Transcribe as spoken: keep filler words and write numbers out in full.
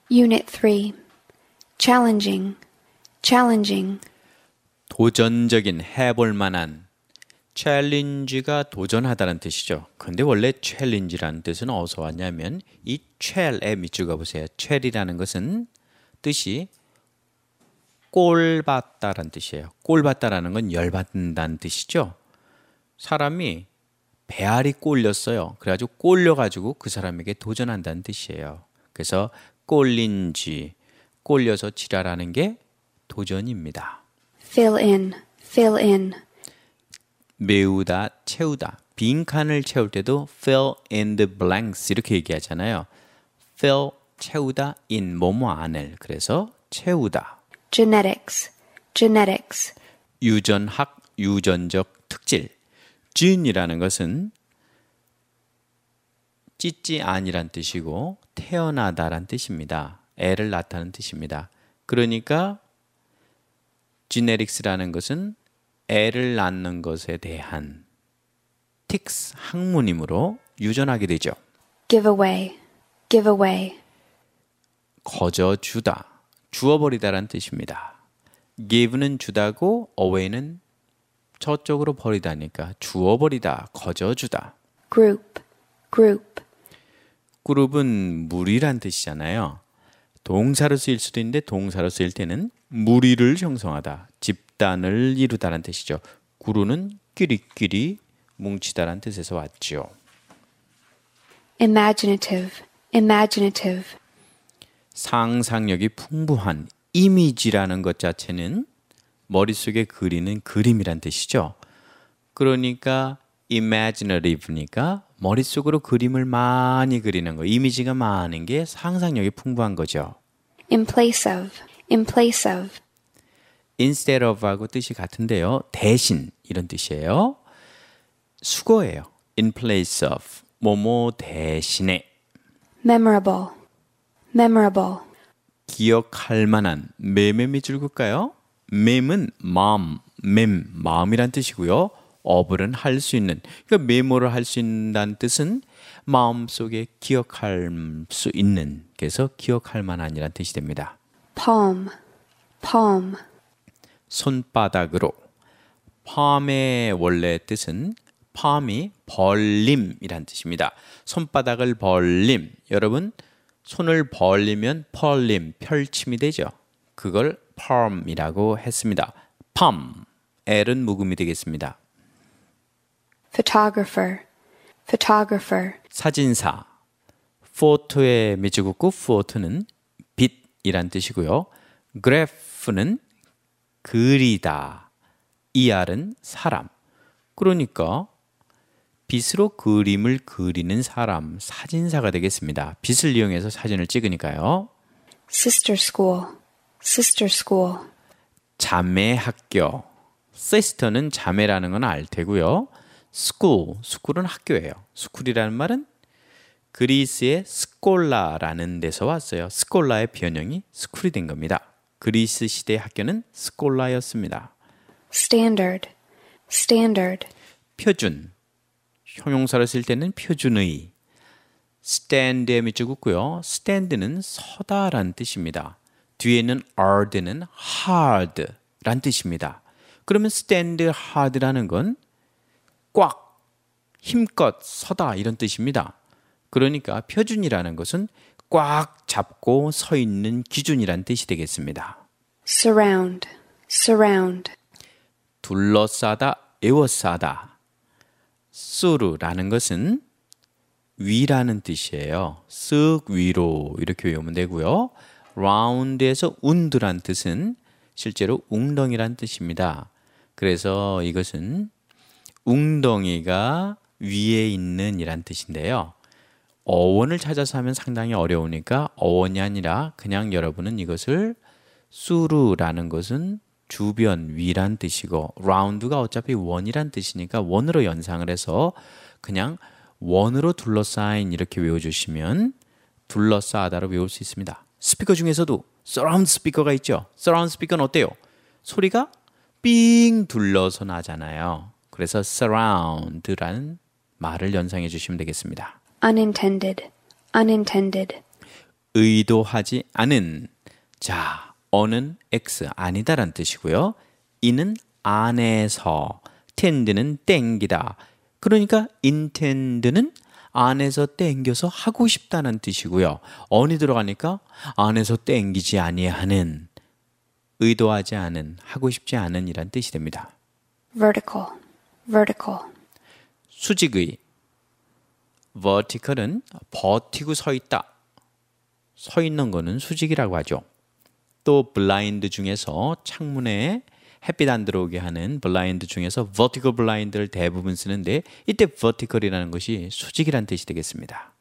Unit three. Challenging, challenging. 도전적인, 해볼 만한. challenge가 도전하다는 뜻이죠. 근데 원래 challenge라는 뜻은 어디서 왔냐면 이 chal에 밑줄 가보세요. chal이라는 것은 뜻이 꼴받다라는 뜻이에요. 꼴받다라는 건 열받는다는 뜻이죠. 사람이 배알이 꼴렸어요. 그래가지고 꼴려가지고 그 사람에게 도전한다는 뜻이에요. 그래서 꼴린 쥐, 꼴려서 지랄하는 게 도전입니다. Fill in, fill in. 메우다, 채우다. 빈칸을 채울 때도 fill in the blanks 이렇게 얘기하잖아요. fill, 채우다, in, 뭐뭐 안을. 그래서 채우다. Genetics, genetics. 유전학, 유전적 특질. gene이라는 것은 찢지 아니란 뜻이고 태어나다란 뜻입니다. 애를 낳다는 뜻입니다. 그러니까 genetics라는 것은 애를 낳는 것에 대한 틱스 학문이므로 유전하게 되죠. Give away, give away. 거저주다, 주어버리다란 뜻입니다. give는 주다고 away는 저쪽으로 버리다니까 주어버리다, 거저주다. Group, group. 그룹은 무리란 뜻이잖아요. 동사로 쓰일 수도 있는데 동사로 쓰일 때는 무리를 형성하다, 집단을 이루다라는 뜻이죠. 구루는 끼리끼리 뭉치다라는 뜻에서 왔죠. Imaginative, imaginative. 상상력이 풍부한, 이미지라는 것 자체는 머릿속에 그리는 그림이란 뜻이죠. 그러니까 imaginative니까 머릿속으로 그림을 많이 그리는 거, 이미지가 많은 게 상상력이 풍부한 거죠. In place of, in place of. instead of하고 뜻이 같은데요. 대신 이런 뜻이에요. 수거예요. in place of, 뭐뭐 대신에. Memorable, memorable. 기억할 만한, 맴의 밑줄 긋까요? 맴은 마음, 맴, 마음이란 뜻이고요. of는 할 수 있는, 그러니까 메모를 할 수 있다는 뜻은 마음속에 기억할 수 있는, 그래서 기억할 만한이란 뜻이 됩니다. Palm, palm. 손바닥으로. palm의 원래 뜻은 palm이 벌림이란 뜻입니다. 손바닥을 벌림. 여러분 손을 벌리면 벌림, 펼침이 되죠. 그걸 palm이라고 했습니다. palm, L은 묵음이 되겠습니다. Photographer, photographer. 사진사. photo에 밑줄 긋고 photo는 빛이란 뜻이고요. graph는 그리다. 이알은 사람. 그러니까 빗으로 그림을 그리는 사람, 사진사가 되겠습니다. 빗을 이용해서 사진을 찍으니까요. Sister school, sister school. 자매 학교. sister는 자매라는 건 알 테고요. school, school은 학교예요. school이라는 말은 그리스의 스콜라라는 데서 왔어요. 스콜라의 변형이 스쿨이 된 겁니다. 그리스 시대의 학교는 스콜라였습니다. Standard, standard. 표준. 형용사를 쓸 때는 표준의. stand에 밑줄 긋고요. stand는 서다라는 뜻입니다. 뒤에 있는 hard는 hard란 뜻입니다. 그러면 stand hard라는 건 꽉, 힘껏 서다 이런 뜻입니다. 그러니까 표준이라는 것은 꽉 잡고 서 있는 기준이란 뜻이 되겠습니다. Surround, surround. 둘러싸다, 에워싸다. 수르라는 것은 위라는 뜻이에요. 쓱 위로 이렇게 외우면 되고요. round에서 운드란 뜻은 실제로 웅덩이란 뜻입니다. 그래서 이것은 웅덩이가 위에 있는 이란 뜻인데요. 어원을 찾아서 하면 상당히 어려우니까 어원이 아니라 그냥 여러분은 이것을 수르라는 것은 주변, 위란 뜻이고 라운드가 어차피 원이란 뜻이니까 원으로 연상을 해서 그냥 원으로 둘러싸인 이렇게 외워주시면 둘러싸다로 외울 수 있습니다. 스피커 중에서도 서라운드 스피커가 있죠. 서라운드 스피커는 어때요? 소리가 삥 둘러서 나잖아요. 그래서 surround라는 말을 연상해 주시면 되겠습니다. Unintended, unintended. 의도하지 않은. 자, 어는 X, 아니다란 뜻이고요. 이는 안에서, tend는 땡기다. 그러니까 intend는 안에서 땡겨서 하고 싶다는 뜻이고요. on이 들어가니까 안에서 땡기지 아니하는, 의도하지 않은, 하고 싶지 않은 이란 뜻이 됩니다. vertical, vertical, 수직의, vertical은 버티고 서 있다. 서 있는 거는 수직이라고 하죠. 또 블라인드 중에서 창문에 햇빛 안 들어오게 하는 블라인드 중에서 vertical blind를 대부분 쓰는데 이때 vertical이라는 것이 수직이라는 뜻이 되겠습니다.